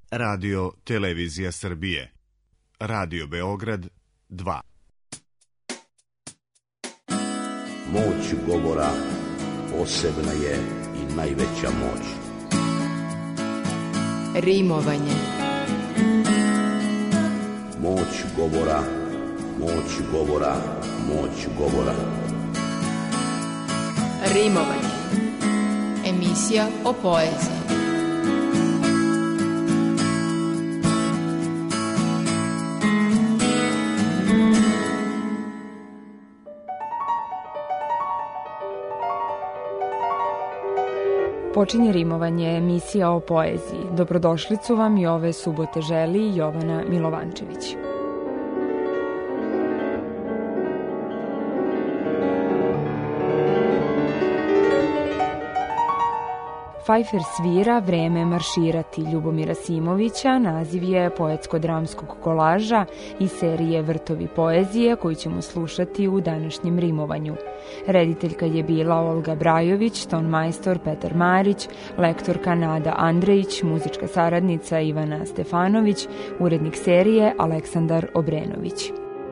Radio Televizija Srbije. Radio Beograd 2. Moć govora posebna je i najveća moć. Rimovanje. Moć govora, moć govora, moć govora. Rimovanje. Emisija o poeziji. Počinje rimovanje, emisija o poeziji. Dobrodošlicu vam i ove subote želi Jovana Milovančević. Pfeiffer svira Vreme marširati Ljubomira Simovića, naziv je poetsko-dramskog kolaža i serije Vrtovi poezije koju ćemo slušati u današnjem rimovanju. Rediteljka je bila Olga Brajović, tonmajstor Petar Marić, lektorka Nada Andrejić, muzička saradnica Ivana Stefanović, urednik serije Aleksandar Obrenović.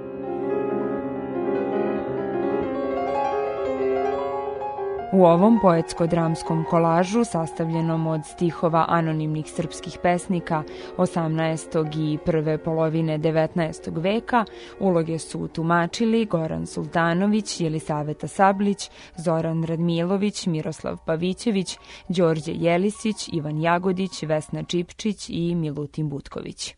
U ovom poetsko-dramskom kolažu, sastavljenom od stihova anonimnih srpskih pesnika 18. i prve polovine 19. veka, uloge su tumačili Goran Sultanović, Jelisaveta Sablić, Zoran Radmilović, Miroslav Pavićević, Đorđe Jelisić, Ivan Jagodić, Vesna Čipčić i Milutin Butković.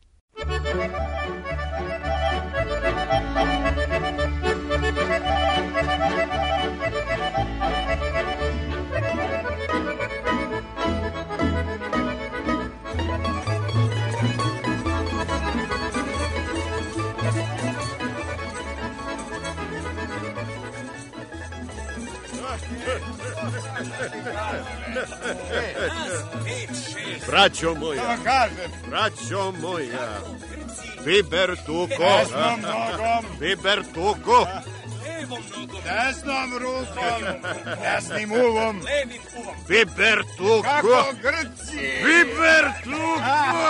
Braćo moja, braćo moja, Biber tuko, Biber tuko, desnom rukom, desnim uvom, Biber tuko, kako Grci, Biber tuko.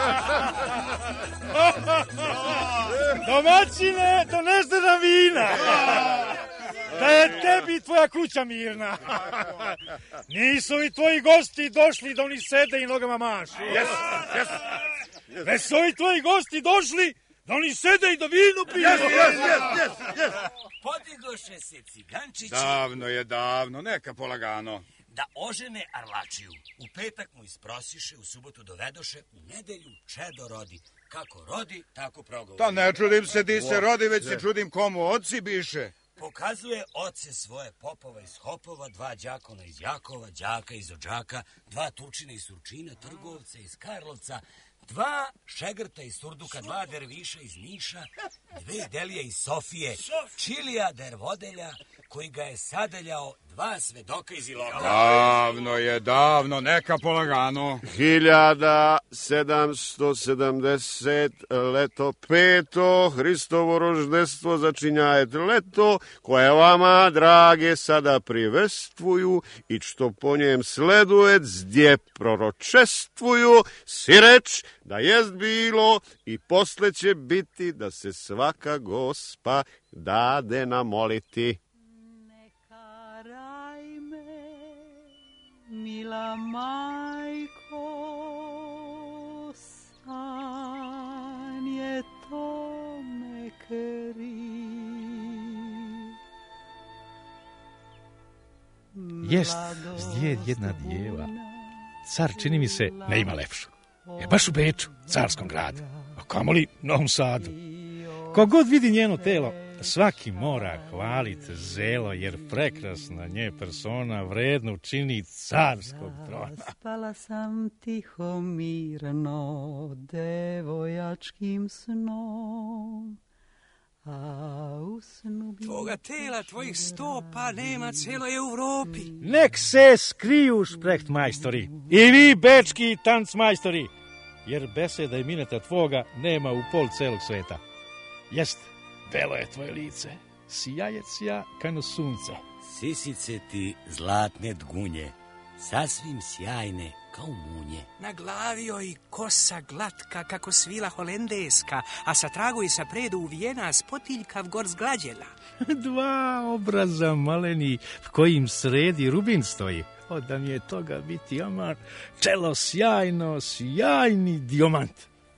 Domaćine, doneste nam vina. Da je tebi tvoja kuća mirna. Nisu li tvoji gosti došli da oni sede i nogama mašu? Već su ovi tvoji gosti došli da oni sede i da vinu piju. Podigoše se cigančići. Davno, neka polagano. Da ožene Arlačiju. U petak mu isprosiše, u subotu dovedoše, u nedelju čedo rodi. Kako rodi, tako progovori. Da ne čudim se di se rodi, već se čudim komu oci biše. Pokazuje oce svoje popova iz Hopova, 2 đakona iz Jakova, đaka iz Odžaka, 2 Turčina iz Surčina, trgovca iz Karlovca, 2 šegrta iz Surduka, 2 derviša iz Niša, 2 delije iz Sofije, Čilija dervodelja koji ga je sadeljao, 2 svedoka iz Iloka. Davno, neka polagano. 1770 leto peto, Hristovo roždestvo začinjajet leto, koje vama, drage, sada privestvuju i što po njem sledujet, zdje proročestvuju, si reč da jest bilo i posle će biti da se svaka gospa dade namoliti. Mila majko, san je tome kriv. Jest, zdje jedna djeva. Car, čini mi se, ne ima lepšu. Je baš u Beču, carskom gradu, a kamoli Novom Sadu. Kogod vidi njeno telo, svaki mora hvaliti zelo, jer prekrasna nje persona vrednu čini carskog trona. Spala sam tiho mirno devojačkim snom, a u snu bi... Tvoga tela, tvojih stopa nema cijeloj Evropi. Nek se skriju šprehtmajstori i vi bečki tancmajstori, jer beseda i mineta tvoga nema u pol celog sveta. Jest, belo je tvoje lice, sijajec ja kano sunca. Sisice ti zlatne dgunje, sasvim sjajne kao munje. Na glavi joj kosa glatka kako svila holendeska, a sa tragu i sa predu uvijena spotiljka vgor zglađena. Dva obraza maleni, v kojim sredi rubin stoji. Da mi je toga biti amar, čelo sjajno, sjajni dijamant.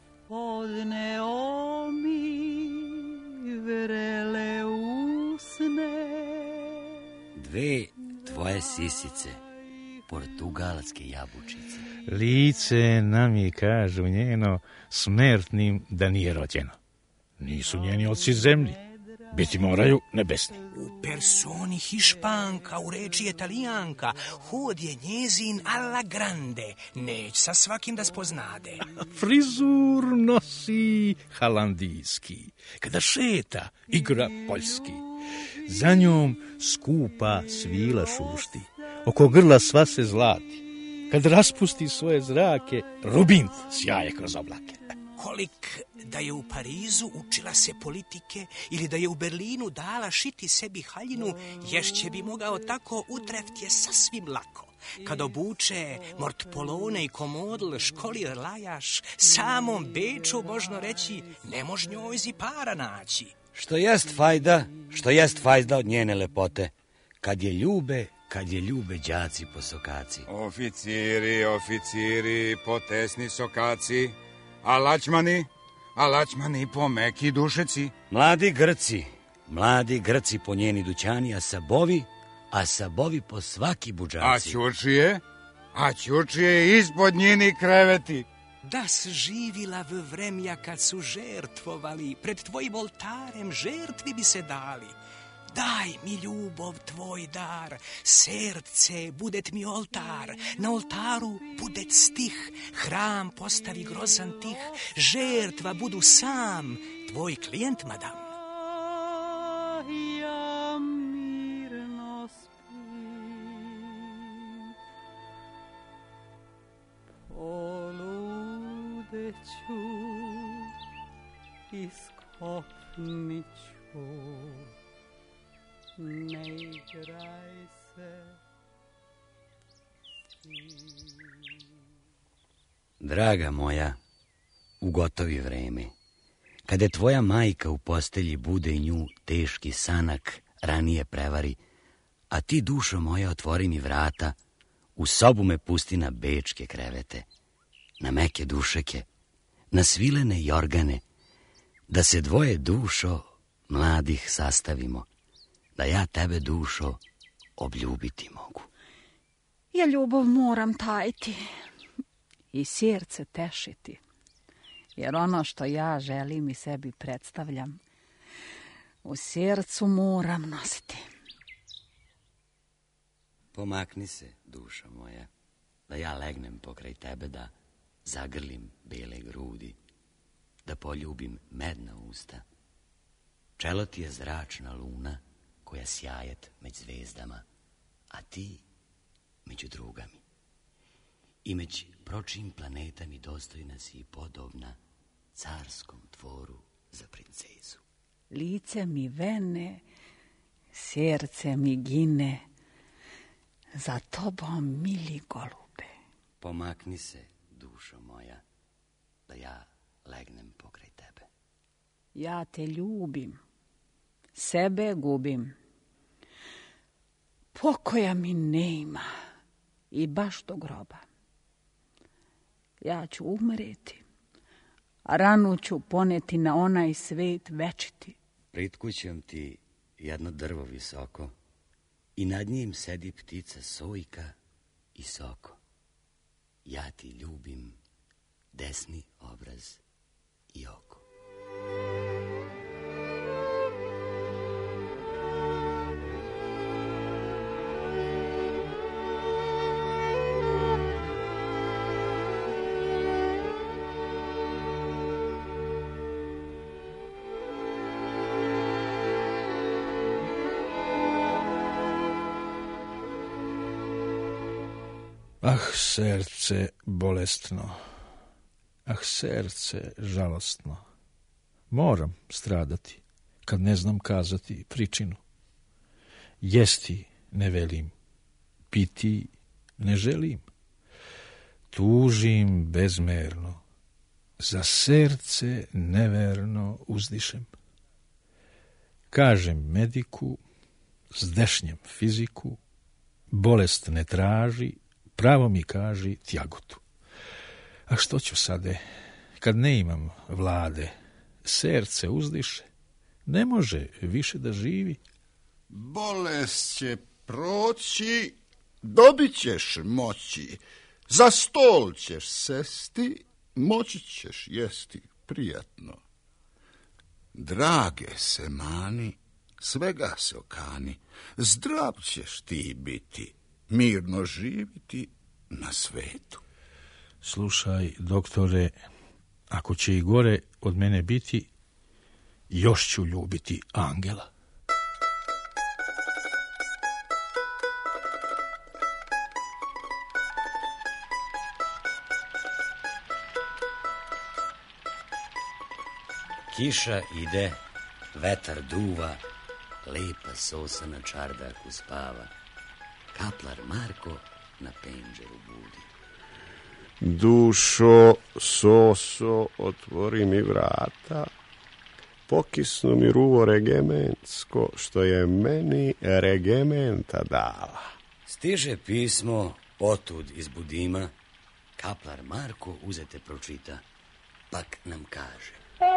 Odneo mi vrele usne. Dve tvoje sisice, portugalske jabučice. Lice nam je, kažu njeno, smrtnim da nije rođeno. Nisu njeni oci zemlji, biti moraju nebesni. U personi Hišpanka, u reči Italijanka, hod je njezin alla grande, neć sa svakim da spoznade. Frizur nosi holandijski, kada šeta igra poljski. Za njom skupa svila šušti, oko grla sva se zlati. Kad raspusti svoje zrake, rubint sjaje kroz oblake. Kolik da je u Parizu učila se politike ili da je u Berlinu dala šiti sebi haljinu, ješće bi mogao tako utreft je sasvim lako. Kad obuče mortpolone i komodl, školir lajaš, samom Beču možno reći, ne mož njoj para naći. Što jest fajda od njene lepote, kad je ljube đaci po sokaci. Oficiri, potesni sokaci, a lačmani po meki dušeci. Mladi Grci po njeni dućani, a sabovi po svaki buđaci. A ćučije ispod njeni kreveti. Da s živila v vremja kad su žertvovali, pred tvojim oltarem žertvi bi se dali. Daj mi ljubov tvoj dar, srce budet mi oltar, na oltaru budet stih, hram postavi grozan tih, žertva budu sam, tvoj klijent, madam. Ja mirno spim, poludeću, iskopniću. Ne igraj se. Draga moja, ugotovi vreme. Kada tvoja majka u postelji bude i nju teški sanak ranije prevari, a ti, dušo moja, otvori mi vrata, u sobu me pusti na bečke krevete, na meke dušeke, na svilene jorgane, da se dvoje, dušo, mladih sastavimo, da ja tebe, dušo, obljubiti mogu. Ja ljubav moram tajiti i srce tešiti, jer ono što ja želim i sebi predstavljam, u srcu moram nositi. Pomakni se, dušo moja, da ja legnem pokraj tebe, da zagrlim bele grudi, da poljubim medna usta. Čelo ti je zračna luna, koja sjajet među zvezdama, a ti među drugami. I među pročim planetami dostojna si i podobna carskom dvoru za princezu. Lice mi vene, srce mi gine, za tobom, mili golube. Pomakni se, dušo moja, da ja legnem pokraj tebe. Ja te ljubim, sebe gubim. Pokoja mi ne ima i baš do groba. Ja ću umreti, a ranu ću poneti na onaj svet večiti. Pred kućom ti jedno drvo visoko i nad njim sedi ptica sojka i soko. Ja ti ljubim desni obraz i oko. Ah, srce bolestno, ah, srce žalostno. Moram stradati, kad ne znam kazati pričinu. Jesti ne velim, piti ne želim. Tužim bezmerno, za srce neverno uzdišem. Kažem mediku, zdešnjem fiziku, bolest ne traži, pravo mi kaži tjagotu. A što ću sade, kad ne imam vlade, srce uzdiše, ne može više da živi. Bolest će proći, dobit ćeš moći, za stol ćeš sesti, moći ćeš jesti prijatno. Drage se mani, svega se okani, zdrav ćeš ti biti, mirno živiti na svetu. Slušaj, doktore, ako će i gore od mene biti, još ću ljubiti Angela. Kiša ide, vetar duva, lepa sosa na čardaku spava. Kaplar Marko na penđeru budi. Dušo, soso, otvori mi vrata, pokisnu mi ruvo regementsko, što je meni regimenta dala. Stiže pismo otud iz Budima, Kaplar Marko uzete pročita, pak nam kaže.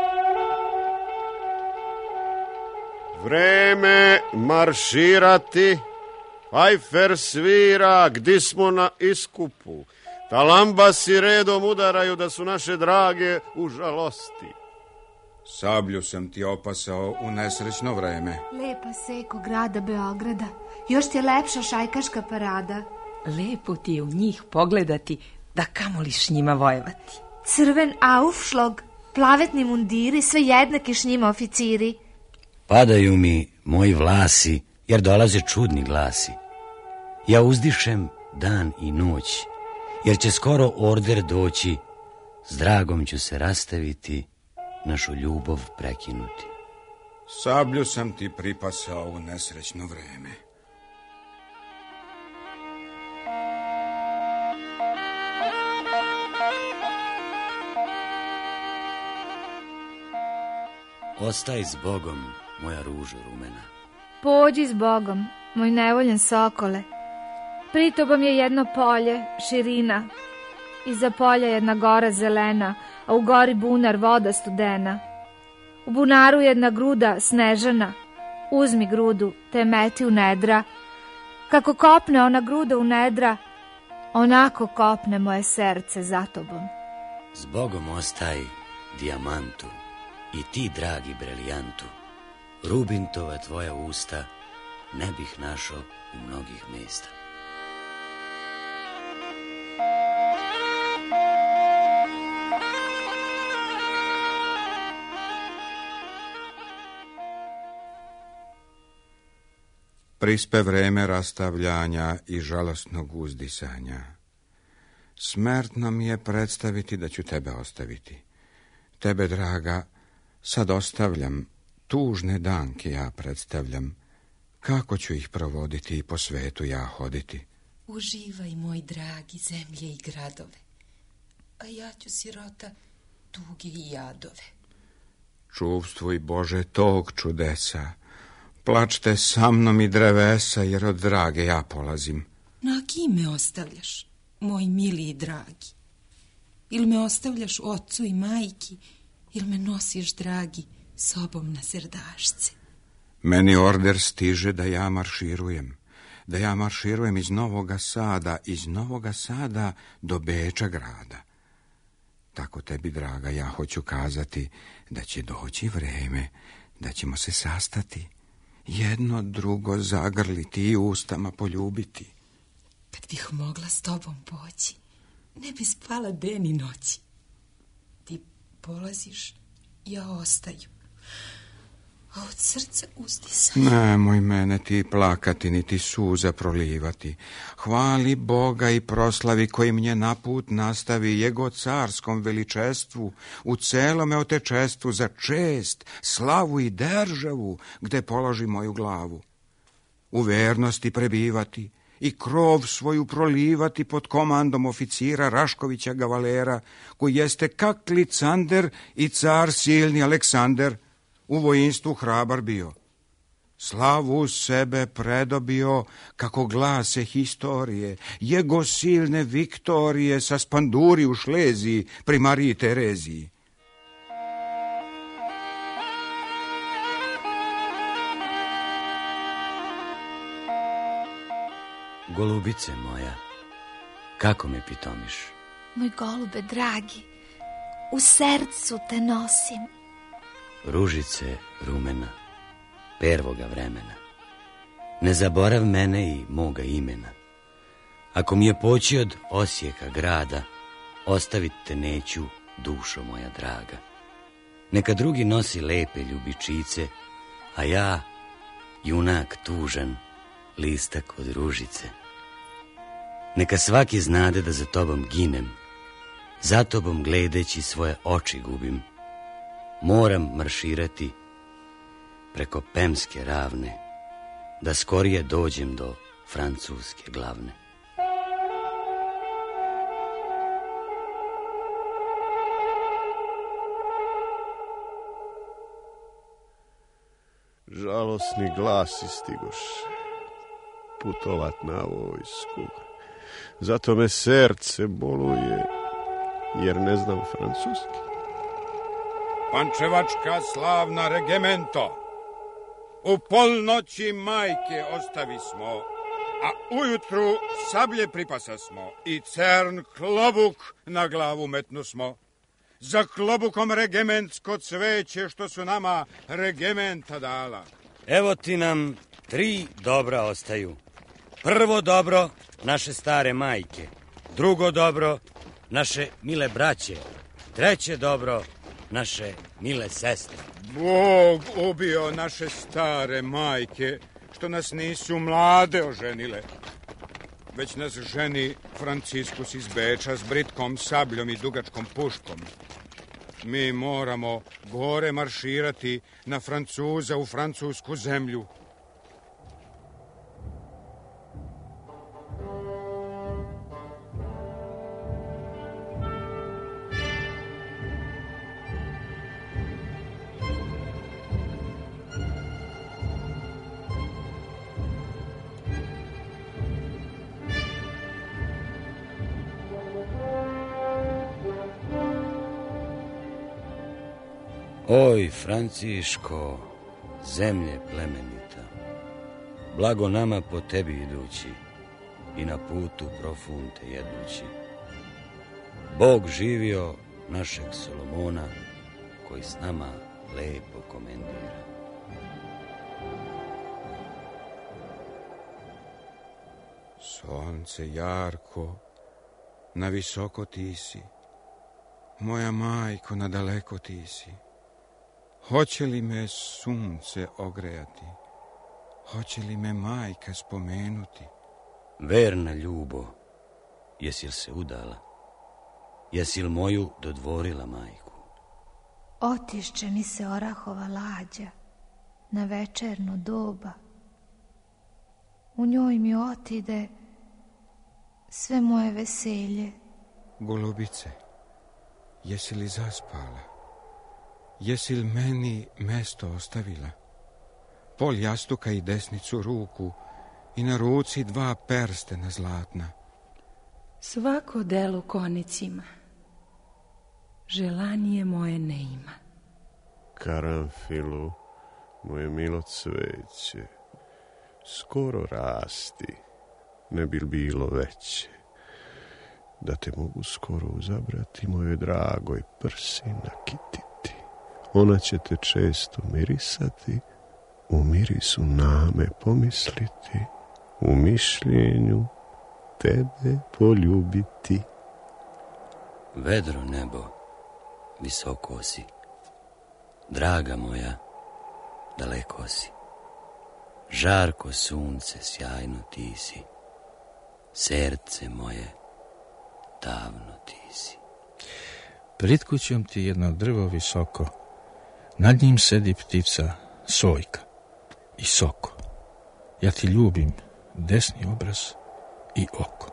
Vreme marširati, fajfer svira, gdje smo na iskupu. Talambasi redom udaraju da su naše drage u žalosti. Sablju sam ti opasao u nesrećno vreme. Lepa seko grada Beograda, još ti je lepša šajkaška parada. Lepo ti je u njih pogledati, da kamoliš njima vojevati. Crven aufšlog, plavetni mundiri, sve jednaki š njima oficiri. Padaju mi moji vlasi, jer dolaze čudni glasi. Ja uzdišem dan i noć, jer će skoro order doći, s dragom ću se rastaviti, našu ljubav prekinuti. Sablju sam ti pripasao u nesrećno vreme. Ostaj s Bogom, moja ružo rumena. Pođi s Bogom, moj nevoljen sokole. Pri tobom je jedno polje, širina. Iza polja jedna gora zelena, a u gori bunar voda studena. U bunaru jedna gruda snežana. Uzmi grudu, te meti u nedra. Kako kopne ona gruda u nedra, onako kopne moje srce za tobom. S Bogom ostaj, dijamantu, i ti, dragi brelijantu, rubintova tvoja usta ne bih našao u mnogih mesta. Prispe vreme rastavljanja i žalostnog uzdisanja. Smertno mi je predstaviti da ću tebe ostaviti. Tebe, draga, sad ostavljam, tužne danke ja predstavljam. Kako ću ih provoditi i po svetu ja hoditi? Uživaj, moj dragi, zemlje i gradove, a ja ću, sirota, tuge i jadove. Čuvstvuj, Bože, tog čudesa. Plačte sa mnom i drevesa, jer od drage ja polazim. Na kim me ostavljaš, moj mili i dragi? Ili me ostavljaš ocu i majki, ili me nosiš, dragi, sobom na srdašce? Meni order stiže da ja marširujem. Da ja marširujem iz Novoga Sada do Beča grada. Tako tebi, draga, ja hoću kazati da će doći vreme, da ćemo se sastati, jedno drugo zagrliti i ustama poljubiti. Kad bih mogla s tobom poći, ne bi spala den i noći. Ti polaziš, ja ostaju, a od srca uzdisaj. Nemoj mene ti plakati, niti suza prolivati. Hvali Boga i proslavi koji mnje na put nastavi jego carskom veličestvu, u celome otečestvu za čest, slavu i državu, gde položi moju glavu. U vernosti prebivati i krov svoju prolivati pod komandom oficira Raškovića Gavalera, koji jeste kak Licander i car silni Aleksander, u vojinstvu hrabar bio. Slavu sebe predobio, kako glase historije, jego silne viktorije sa Spanduri u Šleziji pri Mariji Tereziji. Golubice moja, kako me pitomiš? Moj golube dragi, u srcu te nosim. Ružice rumena, pervoga vremena, ne zaborav mene i moga imena. Ako mi je poći od Osijeka grada, ostavit te neću, dušo moja draga. Neka drugi nosi lepe ljubičice, a ja, junak tužan, listak od ružice. Neka svaki znade da za tobom ginem, za tobom gledeći svoje oči gubim. Moram marširati preko Pemske ravne, da skorije dođem do Francuske glavne. Žalosni glasi stigoš putovat na vojsku. Zato me srce boluje, jer ne znam francuski. Pančevačka slavna regimento, u polnoći majke ostavi smo, a ujutru sablje pripasa smo i cern klobuk na glavu metnu smo. Za klobukom regimentsko cveće što su nama regimenta dala. Evo ti nam 3 dobra ostaju. Prvo dobro, naše stare majke. Drugo dobro, naše mile braće. Treće dobro, naše mile sestre. Bog ubio naše stare majke, što nas nisu mlade oženile. Već nas ženi Franciskus iz Beča s britkom sabljom i dugačkom puškom. Mi moramo gore marširati na Francuza u francusku zemlju. Oj, Franciško, zemlje plemenita, blago nama po tebi idući i na putu profunte jedući. Bog živio našeg Solomona, koji s nama lepo komendira. Sonce jarko, na visoko ti si, moja majko, na daleko ti si. Hoće li me sunce ogrejati? Hoće li me majka spomenuti? Verna ljubo, jesi li se udala? Jesi li moju dodvorila majku? Otišće mi se orahova lađa na večerno doba. U njoj mi otide sve moje veselje. Golubice, jesi li zaspala? Jesi li meni mesto ostavila? Pol jastuka i desnicu ruku i na ruci 2 perstena zlatna. Svako delo konicima, želanje moje ne ima. Karanfilu, moje milo cveće, skoro rasti, ne bi bilo veće, da te mogu skoro uzabrati mojoj dragoj prsi nakititi. Ona će te često mirisati, u mirisu name pomisliti, u mišljenju tebe poljubiti. Vedro nebo, visoko si, draga moja, daleko si. Žarko sunce, sjajno ti si, srce moje, davno ti si. Pred kućom ti jedno drvo visoko, nad njim sedi ptica sojka i soko. Ja ti ljubim desni obraz, i oko.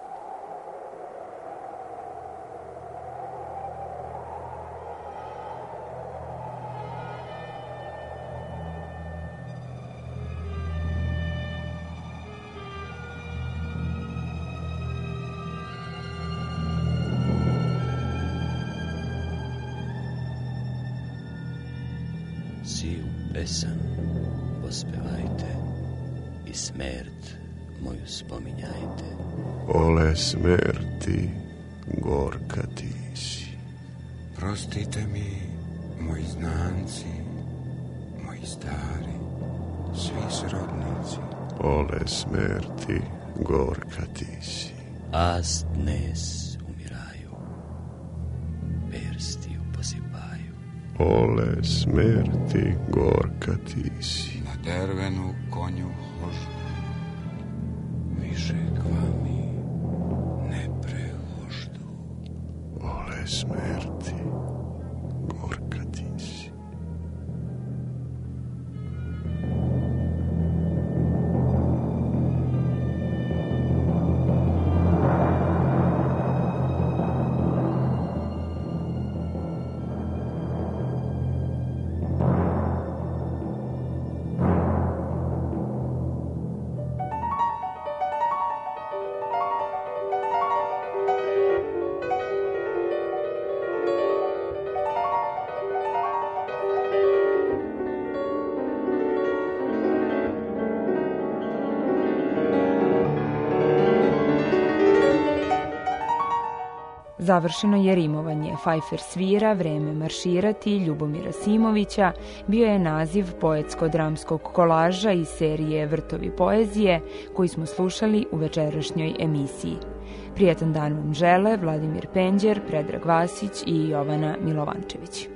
Siju pesan pospevajte i smert moju spominjajte. Ole smerti, gorka ti si. Prostite mi, moji znanci, moji stari, svi srodnici. Ole smerti, gorka ti si. Ast dnes umiraju, perstiju posipaju. Ole smerti, gorka ti si. Na dervenu konju hoždu, više kvami ne prehoždu. Ole smerti, gorka ti si. Završeno je rimovanje. Pfeiffer svira, Vreme marširati Ljubomira Simovića bio je naziv poetsko-dramskog kolaža iz serije Vrtovi poezije koji smo slušali u večerašnjoj emisiji. Prijatan dan vam žele Vladimir Penđer, Predrag Vasić i Jovana Milovančević.